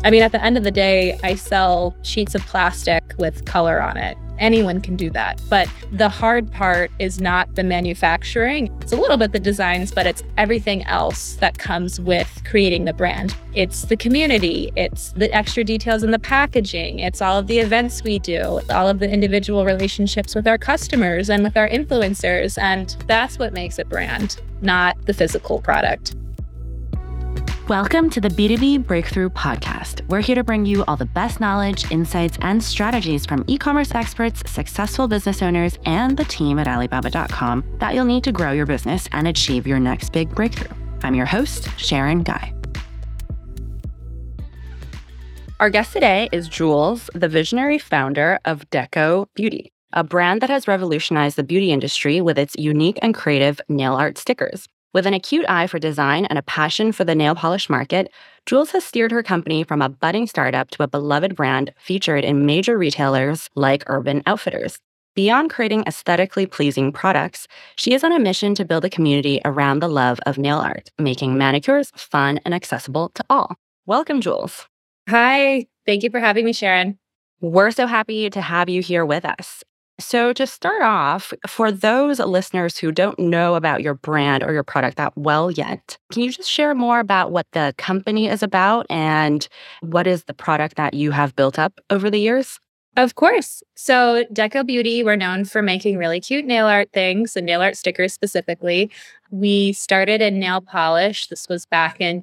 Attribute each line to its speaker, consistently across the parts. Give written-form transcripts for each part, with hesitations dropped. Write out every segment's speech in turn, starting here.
Speaker 1: I mean, at the end of the day, I sell sheets of plastic with color on it. Anyone can do that. But the hard part is not the manufacturing. It's a little bit the designs, but it's everything else that comes with creating the brand. It's the community. It's the extra details in the packaging. It's all of the events we do, all of the individual relationships with our customers and with our influencers. And that's what makes a brand, not the physical product.
Speaker 2: Welcome to the B2B Breakthrough Podcast. We're here to bring you all the best knowledge, insights, and strategies from e-commerce experts, successful business owners, and the team at Alibaba.com that you'll need to grow your business and achieve your next big breakthrough. I'm your host, Sharon Guy. Our guest today is Jules, the visionary founder of Deco Beauty, a brand that has revolutionized the beauty industry with its unique and creative nail art stickers. With an acute eye for design and a passion for the nail polish market, Jules has steered her company from a budding startup to a beloved brand featured in major retailers like Urban Outfitters. Beyond creating aesthetically pleasing products, she is on a mission to build a community around the love of nail art, making manicures fun and accessible to all. Welcome, Jules.
Speaker 1: Hi, thank you for having me, Sharon.
Speaker 2: We're so happy to have you here with us. So to start off, for those listeners who don't know about your brand or your product that well yet, can you just share more about what the company is about and what is the product that you have built up over the years?
Speaker 1: Of course. So Deco Beauty, we're known for making really cute nail art things and nail art stickers specifically. We started in nail polish. This was back in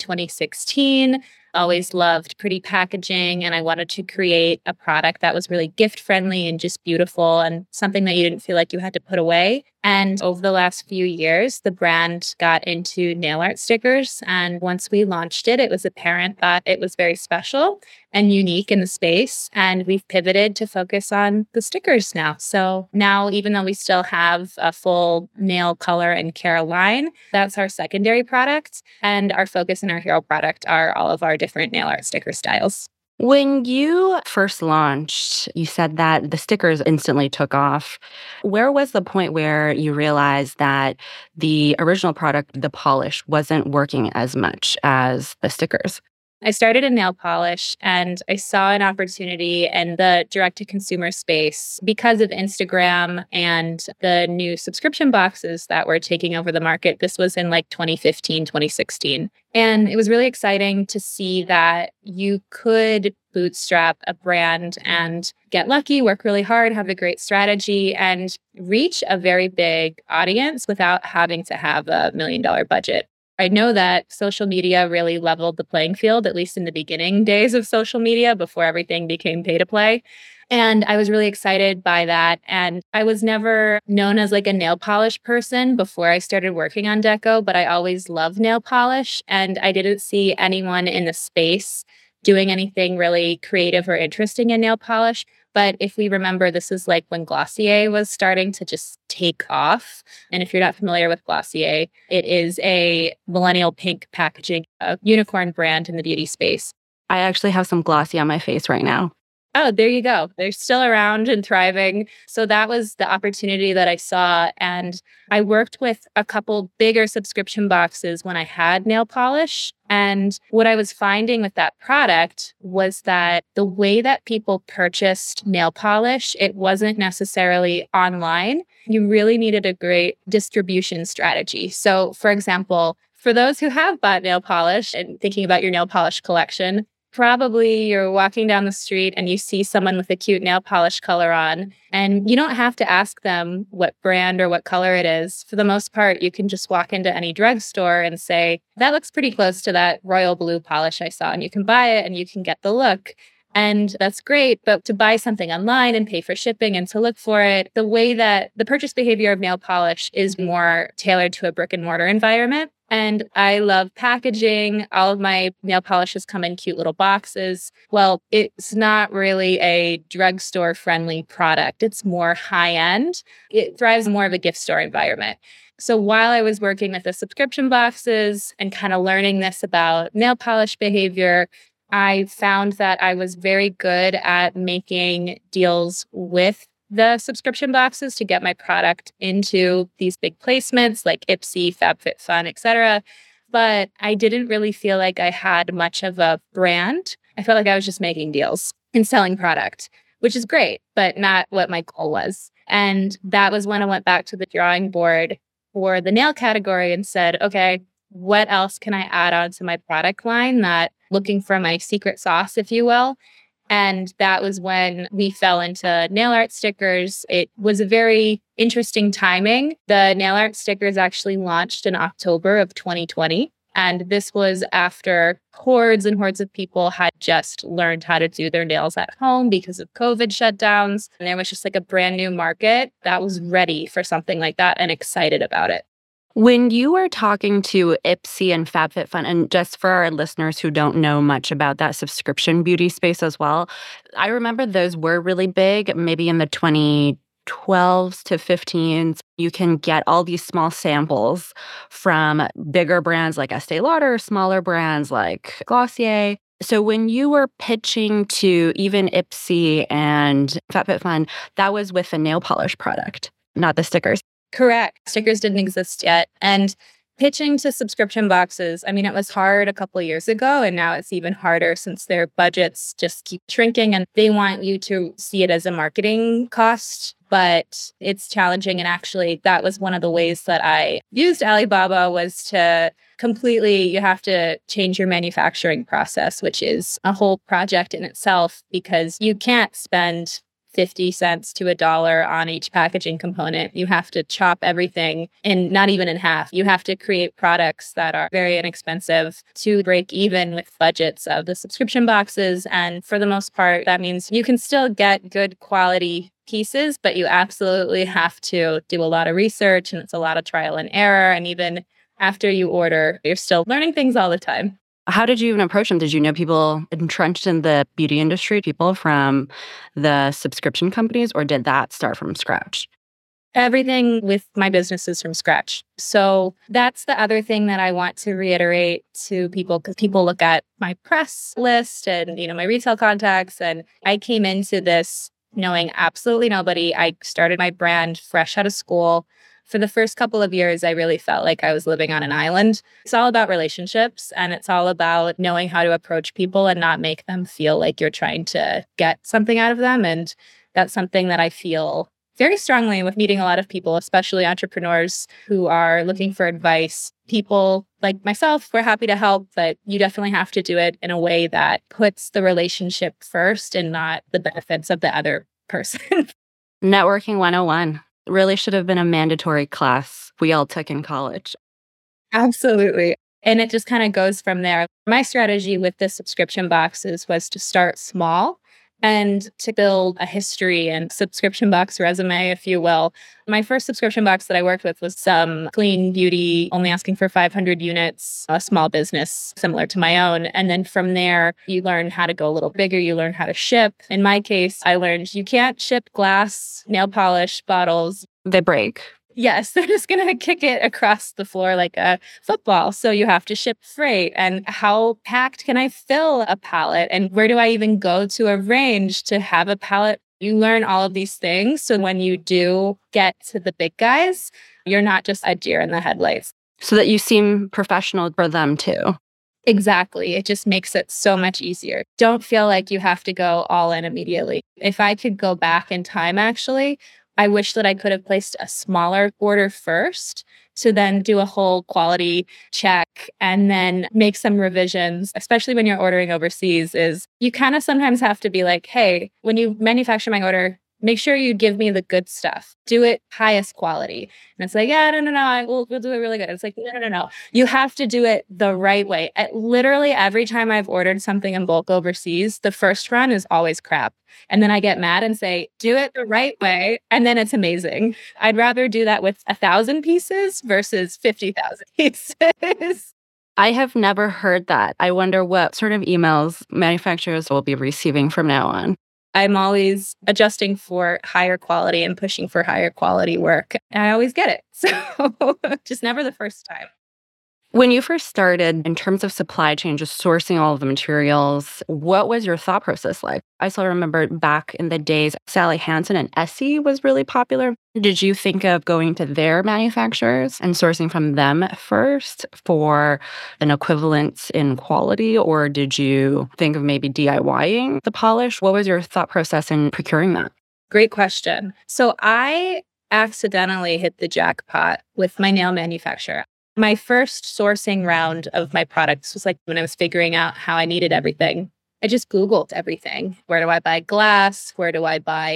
Speaker 1: 2016. Always loved pretty packaging, and I wanted to create a product that was really gift friendly and just beautiful and something that you didn't feel like you had to put away. And over the last few years, the brand got into nail art stickers. And once we launched it, it was apparent that it was very special and unique in the space. And we've pivoted to focus on the stickers now. So now, even though we still have a full nail color and care line, that's our secondary product. And our focus and our hero product are all of our different nail art sticker styles.
Speaker 2: When you first launched, you said that the stickers instantly took off. Where was the point where you realized that the original product, the polish, wasn't working as much as the stickers?
Speaker 1: I started in nail polish and I saw an opportunity in the direct-to-consumer space because of Instagram and the new subscription boxes that were taking over the market. This was in like 2015, 2016. And it was really exciting to see that you could bootstrap a brand and get lucky, work really hard, have a great strategy, and reach a very big audience without having to have $1 million budget. I know that social media really leveled the playing field, at least in the beginning days of social media before everything became pay to play. And I was really excited by that. And I was never known as like a nail polish person before I started working on Deco, but I always loved nail polish. And I didn't see anyone in the space doing anything really creative or interesting in nail polish. But if we remember, this is like when Glossier was starting to just take off. And if you're not familiar with Glossier, it is a millennial pink packaging, a unicorn brand in the beauty space.
Speaker 2: I actually have some Glossier on my face right now.
Speaker 1: Oh, there you go. They're still around and thriving. So that was the opportunity that I saw. And I worked with a couple bigger subscription boxes when I had nail polish. And what I was finding with that product was that the way that people purchased nail polish, it wasn't necessarily online. You really needed a great distribution strategy. So, for example, for those who have bought nail polish and thinking about your nail polish collection, probably you're walking down the street and you see someone with a cute nail polish color on, and you don't have to ask them what brand or what color it is. For the most part, you can just walk into any drugstore and say, that looks pretty close to that royal blue polish I saw, and you can buy it and you can get the look. And that's great. But to buy something online and pay for shipping and to look for it, the way that the purchase behavior of nail polish is more tailored to a brick and mortar environment. And I love packaging. All of my nail polishes come in cute little boxes. Well, it's not really a drugstore friendly product. It's more high end. It thrives more of a gift store environment. So while I was working with the subscription boxes and kind of learning this about nail polish behavior, I found that I was very good at making deals with the subscription boxes to get my product into these big placements like Ipsy, FabFitFun, etc. But I didn't really feel like I had much of a brand I felt like I was just making deals and selling product, which is great, but not what my goal was. And that was when I went back to the drawing board for the nail category and said, okay, what else can I add on to my product line, that looking for my secret sauce, if you will. And that was when we fell into nail art stickers. It was a very interesting timing. The nail art stickers actually launched in October of 2020. And this was after hordes and hordes of people had just learned how to do their nails at home because of COVID shutdowns. And there was just like a brand new market that was ready for something like that and excited about it.
Speaker 2: When you were talking to Ipsy and FabFitFun, and just for our listeners who don't know much about that subscription beauty space as well, I remember those were really big, maybe in the 2012s to 15s. You can get all these small samples from bigger brands like Estee Lauder, smaller brands like Glossier. So when you were pitching to even Ipsy and FabFitFun, that was with a nail polish product, not the stickers.
Speaker 1: Correct. Stickers didn't exist yet. And pitching to subscription boxes, I mean, it was hard a couple of years ago, and now it's even harder since their budgets just keep shrinking and they want you to see it as a marketing cost. But it's challenging. And actually, that was one of the ways that I used Alibaba, was to completely, you have to change your manufacturing process, which is a whole project in itself, because you can't spend 50 cents to $1 on each packaging component. You have to chop everything in, not even in half. You have to create products that are very inexpensive to break even with budgets of the subscription boxes. And for the most part, that means you can still get good quality pieces, but you absolutely have to do a lot of research, and it's a lot of trial and error. And even after you order, you're still learning things all the time.
Speaker 2: How did you even approach them? Did you know people entrenched in the beauty industry, people from the subscription companies, or did that start from scratch?
Speaker 1: Everything with my business is from scratch. So that's the other thing that I want to reiterate to people, because people look at my press list and, my retail contacts. And I came into this knowing absolutely nobody. I started my brand fresh out of school. For the first couple of years, I really felt like I was living on an island. It's all about relationships, and it's all about knowing how to approach people and not make them feel like you're trying to get something out of them. And that's something that I feel very strongly with meeting a lot of people, especially entrepreneurs who are looking for advice. People like myself, we're happy to help, but you definitely have to do it in a way that puts the relationship first and not the benefits of the other person.
Speaker 2: Networking 101 really should have been a mandatory class we all took in college.
Speaker 1: Absolutely. And it just kind of goes from there. My strategy with the subscription boxes was to start small and to build a history and subscription box resume, if you will. My first subscription box that I worked with was some clean beauty, only asking for 500 units, a small business similar to my own. And then from there, you learn how to go a little bigger. You learn how to ship. In my case, I learned you can't ship glass nail polish bottles.
Speaker 2: They break.
Speaker 1: Yes, they're just going to kick it across the floor like a football. So you have to ship freight. And how packed can I fill a pallet? And where do I even go to arrange to have a pallet? You learn all of these things. So when you do get to the big guys, you're not just a deer in the headlights.
Speaker 2: So that you seem professional for them too.
Speaker 1: Exactly. It just makes it so much easier. Don't feel like you have to go all in immediately. If I could go back in time, actually, I wish that I could have placed a smaller order first to then do a whole quality check and then make some revisions, especially when you're ordering overseas, is you kind of sometimes have to be like, hey, when you manufacture my order, make sure you give me the good stuff. Do it highest quality. And it's like, yeah, no, we'll do it really good. It's like, no. You have to do it the right way. Literally every time I've ordered something in bulk overseas, the first run is always crap. And then I get mad and say, do it the right way. And then it's amazing. I'd rather do that with 1,000 pieces versus 50,000 pieces.
Speaker 2: I have never heard that. I wonder what sort of emails manufacturers will be receiving from now on.
Speaker 1: I'm always adjusting for higher quality and pushing for higher quality work. And I always get it. So just never the first time.
Speaker 2: When you first started, in terms of supply chain, just sourcing all of the materials, what was your thought process like? I still remember back in the days, Sally Hansen and Essie was really popular. Did you think of going to their manufacturers and sourcing from them first for an equivalence in quality? Or did you think of maybe DIYing the polish? What was your thought process in procuring that?
Speaker 1: Great question. So I accidentally hit the jackpot with my nail manufacturer. My first sourcing round of my products was like when I was figuring out how I needed everything. I just Googled everything. Where do I buy glass? Where do I buy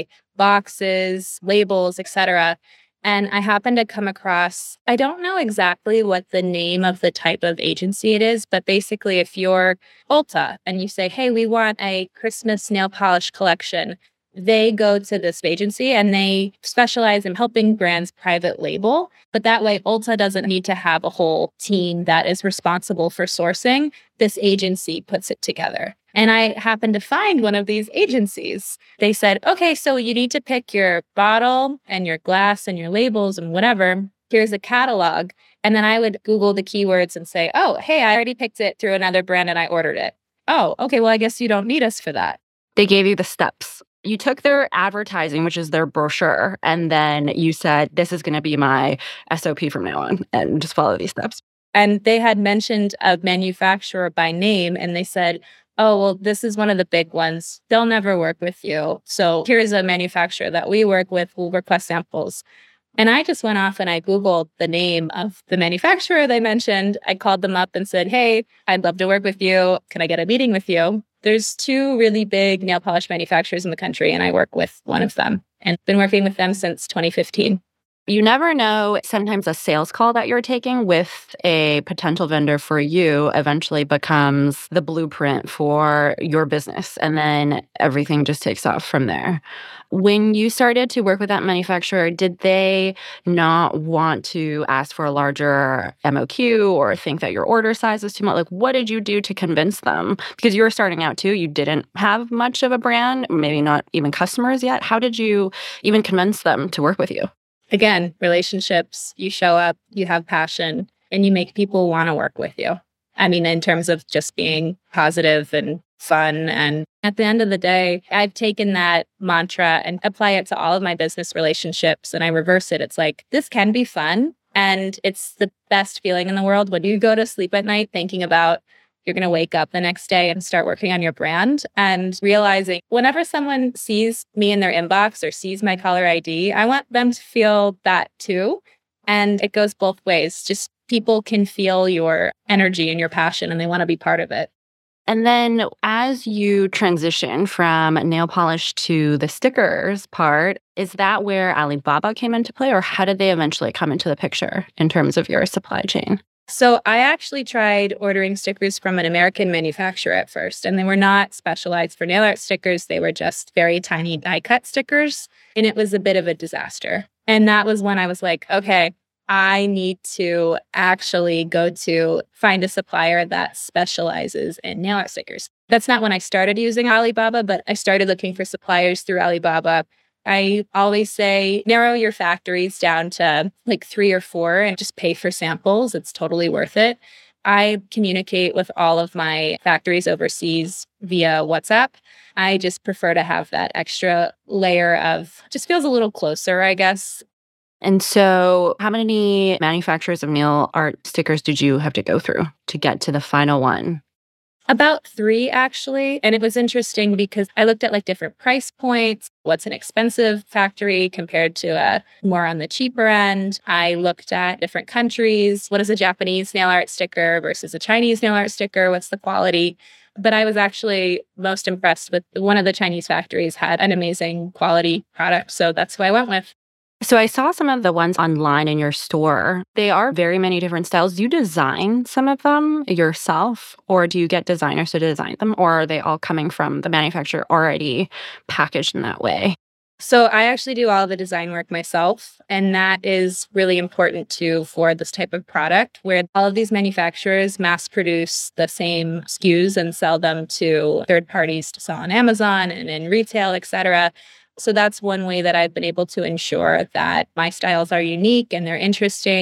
Speaker 1: boxes, labels, etc.? And I happened to come across, I don't know exactly what the name of the type of agency it is, but basically if you're Ulta and you say, hey, we want a Christmas nail polish collection, they go to this agency and they specialize in helping brands private label. But that way, Ulta doesn't need to have a whole team that is responsible for sourcing. This agency puts it together. And I happened to find one of these agencies. They said, okay, so you need to pick your bottle and your glass and your labels and whatever. Here's a catalog. And then I would Google the keywords and say, oh, hey, I already picked it through another brand and I ordered it. Oh, okay, well, I guess you don't need us for that.
Speaker 2: They gave you the steps. You took their advertising, which is their brochure, and then you said, this is going to be my SOP from now on, and just follow these steps.
Speaker 1: And they had mentioned a manufacturer by name, and they said, oh, well, this is one of the big ones. They'll never work with you. So here's a manufacturer that we work with. We'll request samples. And I just went off and I Googled the name of the manufacturer they mentioned. I called them up and said, hey, I'd love to work with you. Can I get a meeting with you? There's two really big nail polish manufacturers in the country, and I work with one of them and been working with them since 2015.
Speaker 2: You never know. Sometimes a sales call that you're taking with a potential vendor for you eventually becomes the blueprint for your business. And then everything just takes off from there. When you started to work with that manufacturer, did they not want to ask for a larger MOQ or think that your order size was too much? Like, what did you do to convince them? Because you were starting out too. You didn't have much of a brand, maybe not even customers yet. How did you even convince them to work with you?
Speaker 1: Again, relationships, you show up, you have passion, and you make people want to work with you. I mean, in terms of just being positive and fun. And at the end of the day, I've taken that mantra and apply it to all of my business relationships. And I reverse it. It's like, this can be fun. And it's the best feeling in the world when you go to sleep at night thinking about you're going to wake up the next day and start working on your brand and realizing whenever someone sees me in their inbox or sees my caller ID, I want them to feel that too. And it goes both ways. Just people can feel your energy and your passion and they want to be part of it.
Speaker 2: And then as you transition from nail polish to the stickers part, is that where Alibaba came into play, or how did they eventually come into the picture in terms of your supply chain?
Speaker 1: So I actually tried ordering stickers from an American manufacturer at first, and they were not specialized for nail art stickers. They were just very tiny die cut stickers, and it was a bit of a disaster. And that was when I was like, okay, I need to actually go to find a supplier that specializes in nail art stickers. That's not when I started using Alibaba, but I started looking for suppliers through Alibaba. I always say, narrow your factories down to like 3 or 4 and just pay for samples. It's totally worth it. I communicate with all of my factories overseas via WhatsApp. I just prefer to have that extra layer of, just feels a little closer, I guess.
Speaker 2: And so how many manufacturers of nail art stickers did you have to go through to get to the final one?
Speaker 1: About 3, actually. And it was interesting because I looked at like different price points. What's an expensive factory compared to a more on the cheaper end? I looked at different countries. What is a Japanese nail art sticker versus a Chinese nail art sticker? What's the quality? But I was actually most impressed with one of the Chinese factories had an amazing quality product. So that's who I went with.
Speaker 2: So I saw some of the ones online in your store. They are very many different styles. Do you design some of them yourself, or do you get designers to design them, or are they all coming from the manufacturer already packaged in that way?
Speaker 1: So I actually do all the design work myself, and that is really important too for this type of product where all of these manufacturers mass produce the same SKUs and sell them to third parties to sell on Amazon and in retail, etc. So that's one way that I've been able to ensure that my styles are unique and they're interesting.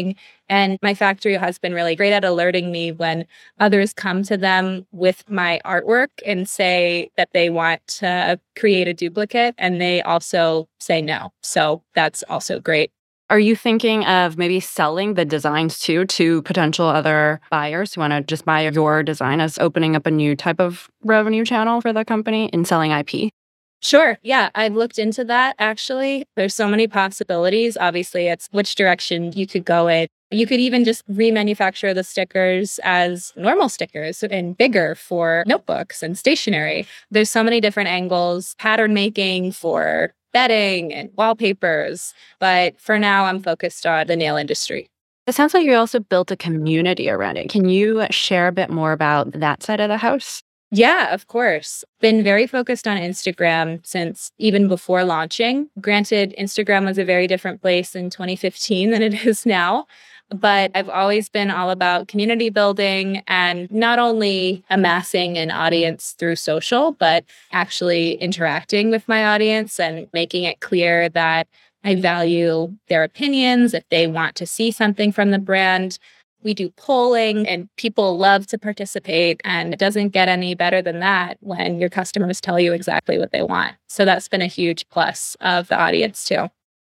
Speaker 1: And my factory has been really great at alerting me when others come to them with my artwork and say that they want to create a duplicate, and they also say no. So that's also great.
Speaker 2: Are you thinking of maybe selling the designs too to potential other buyers who want to just buy your design, as opening up a new type of revenue channel for the company in selling IP?
Speaker 1: Sure. Yeah, I've looked into that actually. There's so many possibilities. Obviously, it's which direction you could go in. You could even just remanufacture the stickers as normal stickers and bigger for notebooks and stationery. There's so many different angles, pattern making for bedding and wallpapers. But for now, I'm focused on the nail industry.
Speaker 2: It sounds like you also built a community around it. Can you share a bit more about that side of the house?
Speaker 1: Yeah, of course. Been very focused on Instagram since even before launching. Granted, Instagram was a very different place in 2015 than it is now. But I've always been all about community building and not only amassing an audience through social, but actually interacting with my audience and making it clear that I value their opinions. If they want to see something from the brand, we do polling and people love to participate. And it doesn't get any better than that when your customers tell you exactly what they want. So that's been a huge plus of the audience too.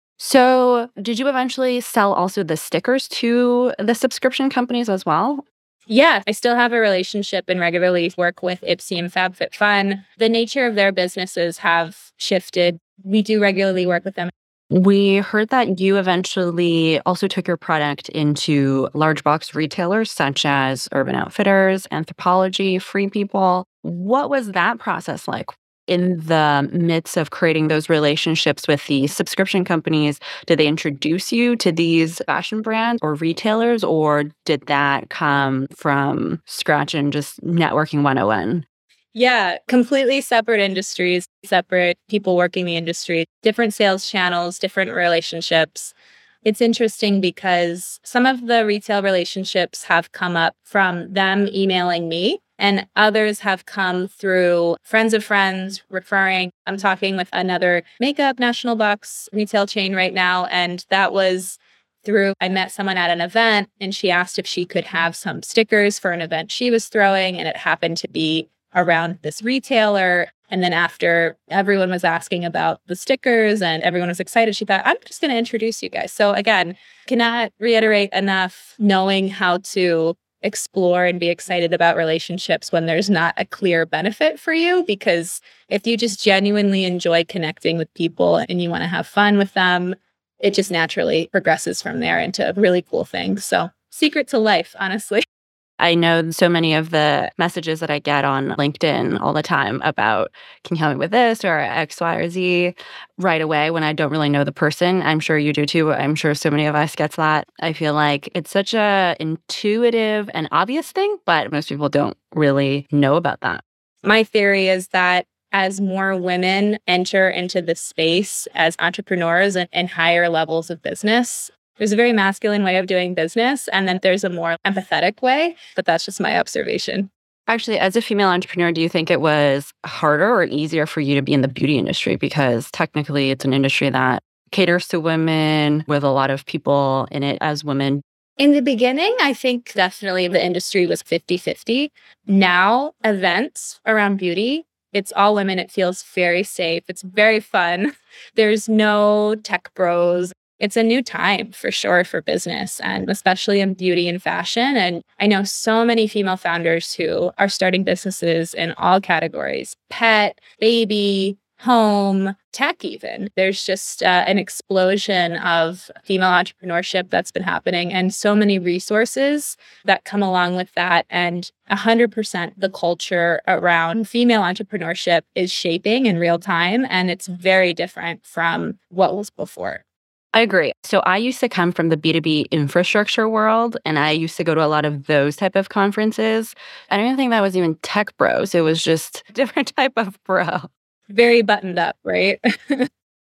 Speaker 2: So, did you eventually sell also the stickers to the subscription companies as well?
Speaker 1: Yeah, I still have a relationship and regularly work with Ipsy and FabFitFun. The nature of their businesses have shifted. We do regularly work with them.
Speaker 2: We heard that you eventually also took your product into large box retailers such as Urban Outfitters, Anthropologie, Free People. What was that process like? In the midst of creating those relationships with the subscription companies, did they introduce you to these fashion brands or retailers, or did that come from scratch and just networking 101?
Speaker 1: Yeah, completely separate industries, separate people working the industry, different sales channels, different relationships. It's interesting because some of the retail relationships have come up from them emailing me, and others have come through friends of friends referring. I'm talking with another makeup national box retail chain right now, and that was through I met someone at an event and she asked if she could have some stickers for an event she was throwing, and it happened to be around this retailer. And then after everyone was asking about the stickers and everyone was excited, she thought, I'm just going to introduce you guys. So again, cannot reiterate enough knowing how to explore and be excited about relationships when there's not a clear benefit for you. Because if you just genuinely enjoy connecting with people and you want to have fun with them, it just naturally progresses from there into really cool things. So secret to life, honestly.
Speaker 2: I know so many of the messages that I get on LinkedIn all the time about, can you help me with this or X, Y, or Z right away when I don't really know the person. I'm sure you do too. I'm sure so many of us gets that. I feel like it's such a intuitive and obvious thing, but most people don't really know about that.
Speaker 1: My theory is that as more women enter into this space as entrepreneurs and higher levels of business, there's a very masculine way of doing business, and then there's a more empathetic way, but that's just my observation.
Speaker 2: Actually, as a female entrepreneur, do you think it was harder or easier for you to be in the beauty industry? Because technically, it's an industry that caters to women with a lot of people in it as women.
Speaker 1: In the beginning, I think definitely the industry was 50-50. Now, events around beauty, it's all women. It feels very safe. It's very fun. There's no tech bros. It's a new time for sure for business, and especially in beauty and fashion. And I know so many female founders who are starting businesses in all categories: pet, baby, home, tech even. There's just an explosion of female entrepreneurship that's been happening, and so many resources that come along with that. And 100% the culture around female entrepreneurship is shaping in real time, and it's very different from what was before.
Speaker 2: I agree. So I used to come from the B2B infrastructure world, and I used to go to a lot of those type of conferences. I don't even think that was even tech bros. It was just a different type of bro.
Speaker 1: Very buttoned up, right?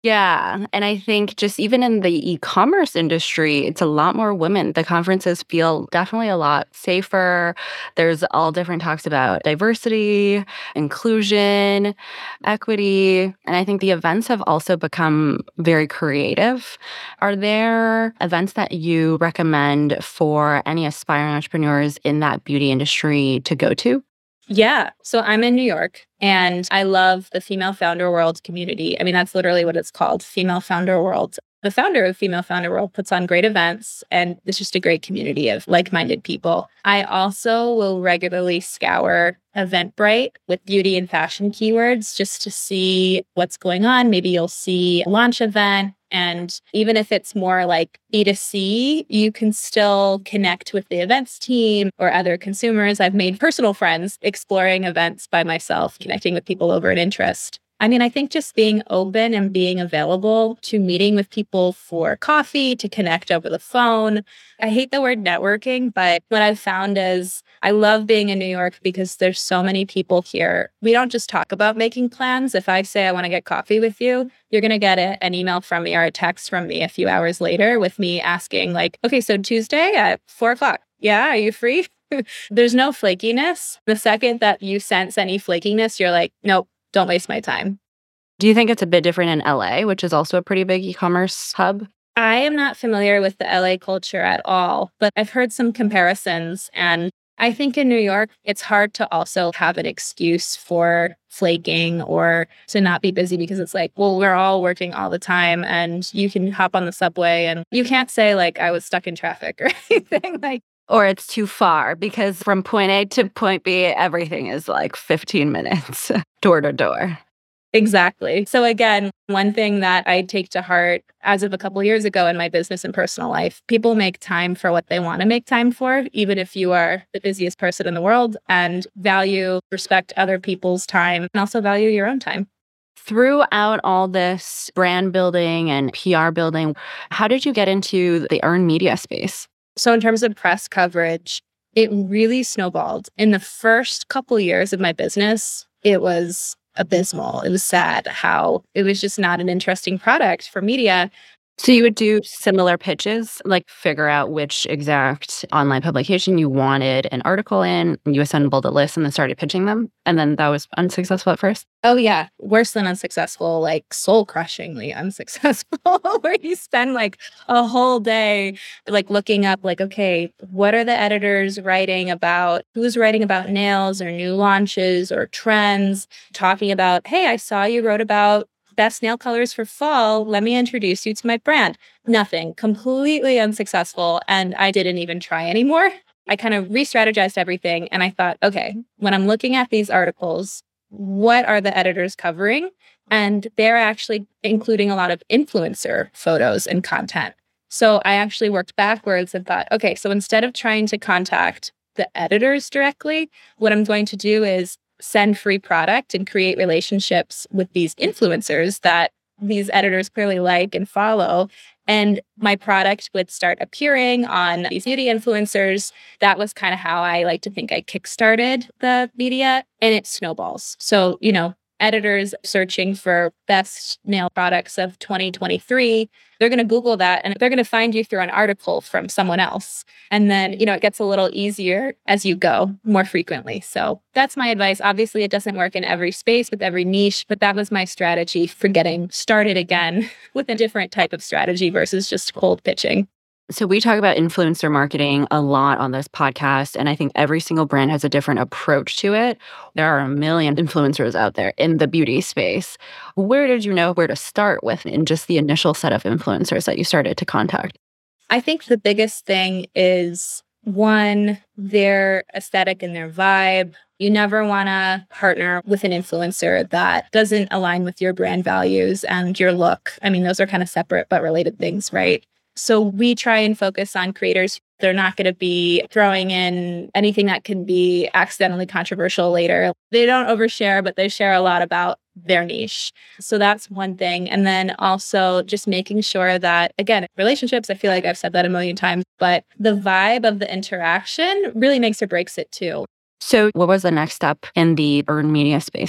Speaker 2: Yeah. And I think just even in the e-commerce industry, it's a lot more women. The conferences feel definitely a lot safer. There's all different talks about diversity, inclusion, equity. And I think the events have also become very creative. Are there events that you recommend for any aspiring entrepreneurs in that beauty industry to go to?
Speaker 1: Yeah. So I'm in New York and I love the Female Founder World community. I mean, that's literally what it's called, Female Founder World. The founder of Female Founder World puts on great events and it's just a great community of like-minded people. I also will regularly scour Eventbrite with beauty and fashion keywords just to see what's going on. Maybe you'll see a launch event. And even if it's more like B2C, you can still connect with the events team or other consumers. I've made personal friends exploring events by myself, connecting with people over an interest. I mean, I think just being open and being available to meeting with people for coffee, to connect over the phone. I hate the word networking, but what I've found is I love being in New York because there's so many people here. We don't just talk about making plans. If I say I want to get coffee with you, you're going to get an email from me or a text from me a few hours later with me asking like, okay, so Tuesday at 4 o'clock. Yeah, are you free? There's no flakiness. The second that you sense any flakiness, you're like, nope. Don't waste my time.
Speaker 2: Do you think it's a bit different in LA, which is also a pretty big e-commerce hub?
Speaker 1: I am not familiar with the LA culture at all, but I've heard some comparisons. And I think in New York, it's hard to also have an excuse for flaking or to not be busy because it's like, well, we're all working all the time and you can hop on the subway and you can't say like I was stuck in traffic or anything like.
Speaker 2: Or it's too far because from point A to point B, everything is like 15 minutes door to door.
Speaker 1: Exactly. So again, one thing that I take to heart as of a couple of years ago in my business and personal life, people make time for what they want to make time for, even if you are the busiest person in the world, and respect other people's time and also value your own time.
Speaker 2: Throughout all this brand building and PR building, how did you get into the earned media space?
Speaker 1: So in terms of press coverage, it really snowballed. In the first couple years of my business, it was abysmal. It was sad how it was just not an interesting product for media.
Speaker 2: So you would do similar pitches, like figure out which exact online publication you wanted an article in, and you assembled a list and then started pitching them. And then that was unsuccessful at first?
Speaker 1: Oh yeah, worse than unsuccessful, like soul-crushingly unsuccessful, where you spend like a whole day like looking up like, okay, what are the editors writing about? Who's writing about nails or new launches or trends? Talking about, hey, I saw you wrote about best nail colors for fall. Let me introduce you to my brand. Nothing, completely unsuccessful. And I didn't even try anymore. I kind of re-strategized everything. And I thought, okay, when I'm looking at these articles, what are the editors covering? And they're actually including a lot of influencer photos and content. So I actually worked backwards and thought, okay, so instead of trying to contact the editors directly, what I'm going to do is send free product and create relationships with these influencers that these editors clearly like and follow. And my product would start appearing on these beauty influencers. That was kind of how I like to think I kickstarted the media, and it snowballs. So, editors searching for best nail products of 2023, they're going to Google that and they're going to find you through an article from someone else. And then, it gets a little easier as you go more frequently. So that's my advice. Obviously, it doesn't work in every space with every niche, but that was my strategy for getting started again with a different type of strategy versus just cold pitching.
Speaker 2: So we talk about influencer marketing a lot on this podcast, and I think every single brand has a different approach to it. There are a million influencers out there in the beauty space. Where did you know where to start with in just the initial set of influencers that you started to contact?
Speaker 1: I think the biggest thing is, one, their aesthetic and their vibe. You never want to partner with an influencer that doesn't align with your brand values and your look. I mean, those are kind of separate but related things, right? So we try and focus on creators. They're not going to be throwing in anything that can be accidentally controversial later. They don't overshare, but they share a lot about their niche. So that's one thing. And then also just making sure that, again, relationships, I feel like I've said that a million times, but the vibe of the interaction really makes or breaks it too.
Speaker 2: So what was the next step in the earned media space?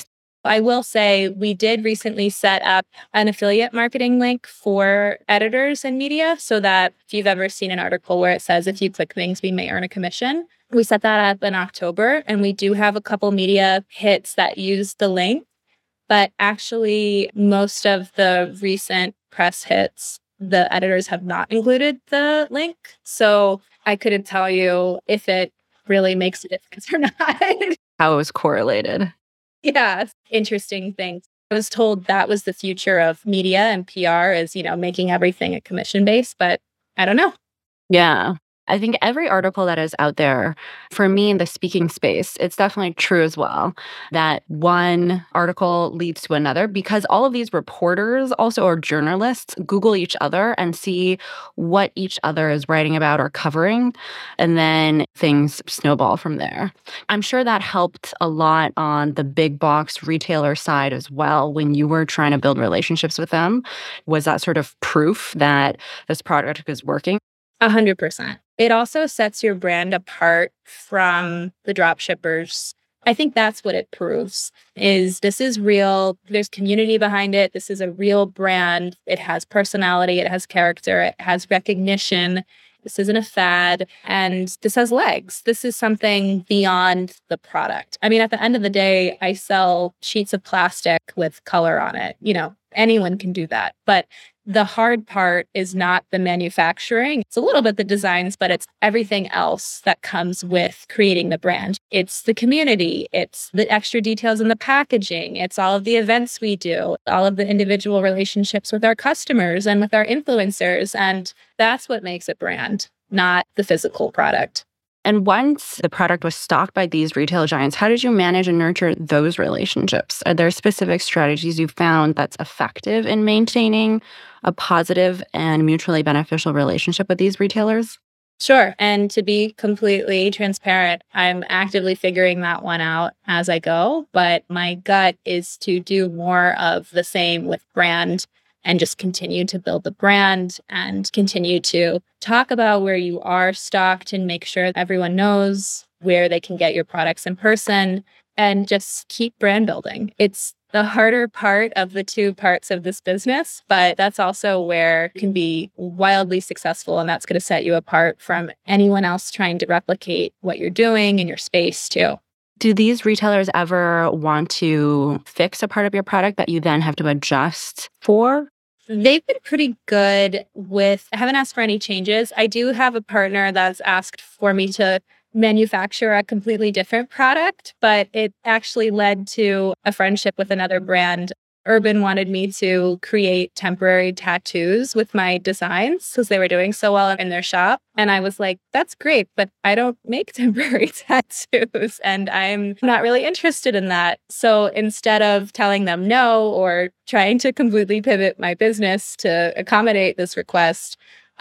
Speaker 1: I will say we did recently set up an affiliate marketing link for editors and media so that if you've ever seen an article where it says if you click things, we may earn a commission. We set that up in October, and we do have a couple media hits that use the link. But actually, most of the recent press hits, the editors have not included the link. So I couldn't tell you if it really makes a difference or not.
Speaker 2: How it was correlated.
Speaker 1: Yeah, it's interesting thing. I was told that was the future of media and PR is, making everything a commission based, but I don't know.
Speaker 2: Yeah. I think every article that is out there, for me in the speaking space, it's definitely true as well that one article leads to another because all of these reporters also are journalists, Google each other and see what each other is writing about or covering, and then things snowball from there. I'm sure that helped a lot on the big box retailer side as well when you were trying to build relationships with them. Was that sort of proof that this product is working?
Speaker 1: 100%. It also sets your brand apart from the drop shippers. I think that's what it proves is this is real. There's community behind it. This is a real brand. It has personality. It has character. It has recognition. This isn't a fad. And this has legs. This is something beyond the product. I mean, at the end of the day, I sell sheets of plastic with color on it. Anyone can do that. But the hard part is not the manufacturing. It's a little bit the designs, but it's everything else that comes with creating the brand. It's the community. It's the extra details in the packaging. It's all of the events we do, all of the individual relationships with our customers and with our influencers. And that's what makes a brand, not the physical product.
Speaker 2: And once the product was stocked by these retail giants, how did you manage and nurture those relationships? Are there specific strategies you found that's effective in maintaining a positive and mutually beneficial relationship with these retailers?
Speaker 1: Sure. And to be completely transparent, I'm actively figuring that one out as I go. But my gut is to do more of the same with brand and just continue to build the brand and continue to talk about where you are stocked and make sure everyone knows where they can get your products in person and just keep brand building. It's the harder part of the two parts of this business, but that's also where it can be wildly successful. And that's going to set you apart from anyone else trying to replicate what you're doing in your space too.
Speaker 2: Do these retailers ever want to fix a part of your product that you then have to adjust for?
Speaker 1: They've been pretty good with, I haven't asked for any changes. I do have a partner that's asked for me to manufacture a completely different product, but it actually led to a friendship with another brand. Urban wanted me to create temporary tattoos with my designs because they were doing so well in their shop. And I was like, that's great, but I don't make temporary tattoos and I'm not really interested in that. So instead of telling them no or trying to completely pivot my business to accommodate this request,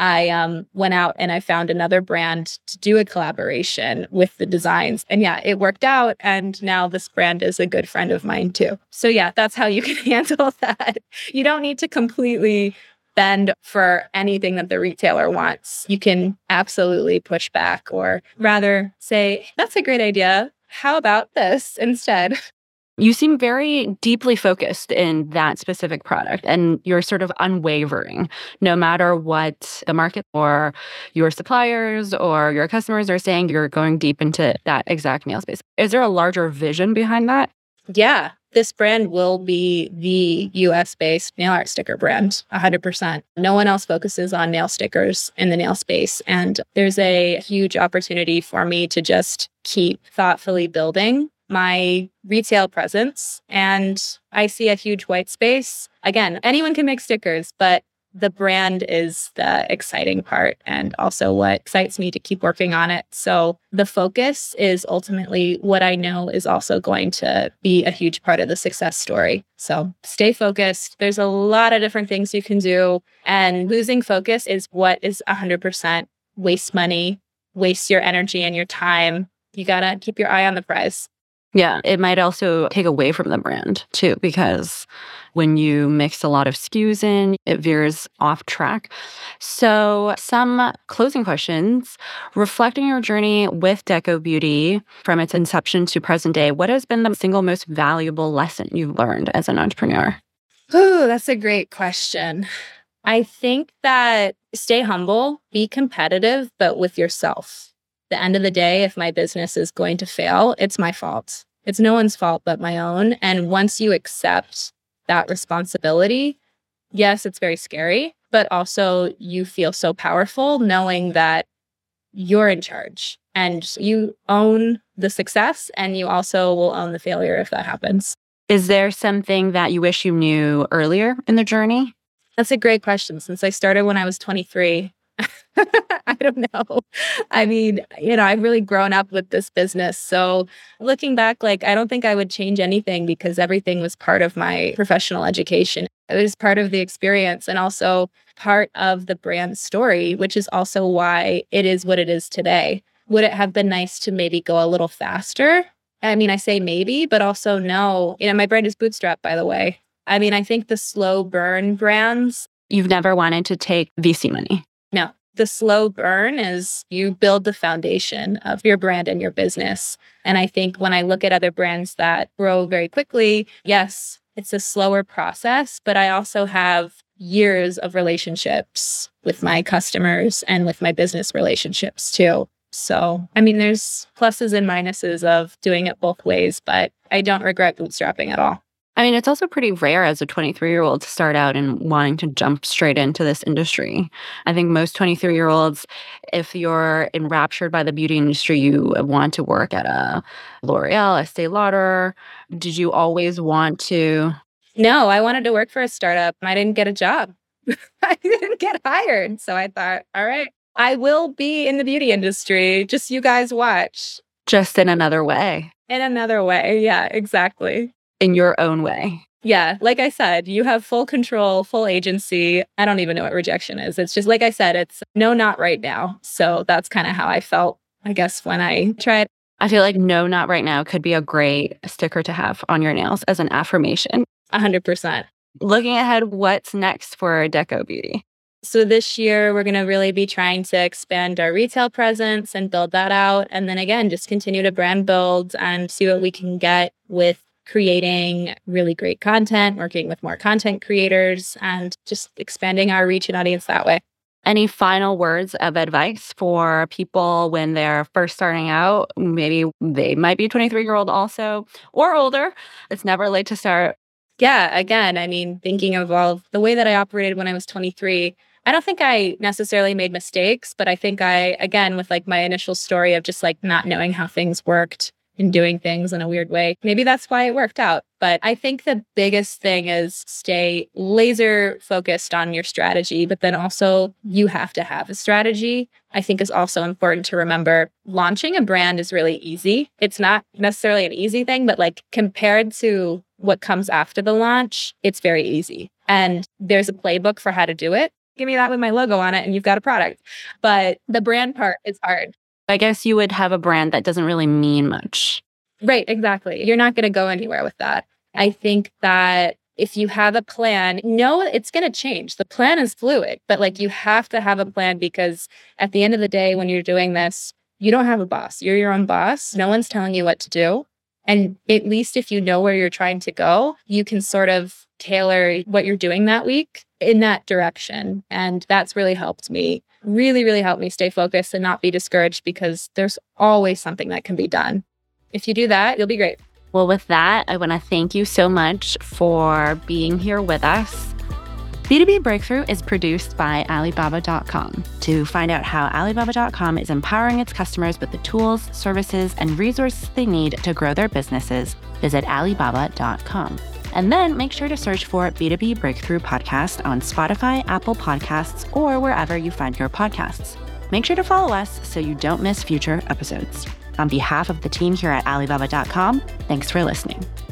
Speaker 1: I went out and I found another brand to do a collaboration with the designs. And yeah, it worked out. And now this brand is a good friend of mine too. So yeah, that's how you can handle that. You don't need to completely bend for anything that the retailer wants. You can absolutely push back or rather say, that's a great idea. How about this instead?
Speaker 2: You seem very deeply focused in that specific product and you're sort of unwavering no matter what the market or your suppliers or your customers are saying. You're going deep into that exact nail space. Is there a larger vision behind that?
Speaker 1: Yeah, this brand will be the US-based nail art sticker brand, 100%. No one else focuses on nail stickers in the nail space. And there's a huge opportunity for me to just keep thoughtfully building my retail presence. And I see a huge white space. Again, anyone can make stickers, but the brand is the exciting part and also what excites me to keep working on it. So the focus is ultimately what I know is also going to be a huge part of the success story. So stay focused. There's a lot of different things you can do. And losing focus is what is 100% waste money, waste your energy and your time. You got to keep your eye on the prize.
Speaker 2: Yeah, it might also take away from the brand too, because when you mix a lot of SKUs in, it veers off track. So, some closing questions. Reflecting your journey with Deco Beauty from its inception to present day, what has been the single most valuable lesson you've learned as an entrepreneur?
Speaker 1: Ooh, that's a great question. I think that stay humble, be competitive, but with yourself. The end of the day, if my business is going to fail, it's my fault. It's no one's fault but my own. And once you accept that responsibility, yes, it's very scary, but also you feel so powerful knowing that you're in charge and you own the success and you also will own the failure if that happens.
Speaker 2: Is there something that you wish you knew earlier in the journey?
Speaker 1: That's a great question. Since I started when I was 23, I don't know. I mean, I've really grown up with this business. So looking back, I don't think I would change anything because everything was part of my professional education. It was part of the experience and also part of the brand story, which is also why it is what it is today. Would it have been nice to maybe go a little faster? I mean, I say maybe, but also no. My brand is bootstrapped, by the way. I mean, I think the slow burn brands.
Speaker 2: You've never wanted to take VC money?
Speaker 1: No. The slow burn is you build the foundation of your brand and your business. And I think when I look at other brands that grow very quickly, yes, it's a slower process, but I also have years of relationships with my customers and with my business relationships too. So, I mean, there's pluses and minuses of doing it both ways, but I don't regret bootstrapping at all.
Speaker 2: I mean, it's also pretty rare as a 23-year-old to start out and wanting to jump straight into this industry. I think most 23-year-olds, if you're enraptured by the beauty industry, you want to work at a L'Oreal, Estee Lauder. Did you always want to?
Speaker 1: No, I wanted to work for a startup. I didn't get a job. I didn't get hired. So I thought, all right, I will be in the beauty industry. Just you guys watch.
Speaker 2: Just in another way.
Speaker 1: In another way. Yeah, exactly.
Speaker 2: In your own way.
Speaker 1: Yeah. Like I said, you have full control, full agency. I don't even know what rejection is. It's just, like I said, it's no, not right now. So that's kind of how I felt, I guess, when I tried.
Speaker 2: I feel like no, not right now could be a great sticker to have on your nails as an affirmation.
Speaker 1: 100%.
Speaker 2: Looking ahead, what's next for Deco Beauty?
Speaker 1: So this year, we're going to really be trying to expand our retail presence and build that out. And then again, just continue to brand build and see what we can get with creating really great content, working with more content creators, and just expanding our reach and audience that way.
Speaker 2: Any final words of advice for people when they're first starting out? Maybe they might be 23-year-old also or older. It's never late to start.
Speaker 1: Yeah, again, I mean, thinking of all the way that I operated when I was 23, I don't think I necessarily made mistakes, but I think again, with my initial story of just not knowing how things worked, in doing things in a weird way. Maybe that's why it worked out. But I think the biggest thing is stay laser focused on your strategy, but then also you have to have a strategy. I think is also important to remember. Launching a brand is really easy. It's not necessarily an easy thing, but compared to what comes after the launch, it's very easy. And there's a playbook for how to do it. Give me that with my logo on it and you've got a product. But the brand part is hard.
Speaker 2: I guess you would have a brand that doesn't really mean much.
Speaker 1: Right, exactly. You're not going to go anywhere with that. I think that if you have a plan, it's going to change. The plan is fluid, but you have to have a plan because at the end of the day, when you're doing this, you don't have a boss. You're your own boss. No one's telling you what to do. And at least if you know where you're trying to go, you can sort of tailor what you're doing that week in that direction. And that's really helped me. Really, really helped me stay focused and not be discouraged because there's always something that can be done. If you do that, you'll be great.
Speaker 2: Well, with that, I want to thank you so much for being here with us. B2B Breakthrough is produced by Alibaba.com. To find out how Alibaba.com is empowering its customers with the tools, services, and resources they need to grow their businesses, visit Alibaba.com. And then make sure to search for B2B Breakthrough Podcast on Spotify, Apple Podcasts, or wherever you find your podcasts. Make sure to follow us so you don't miss future episodes. On behalf of the team here at Alibaba.com, thanks for listening.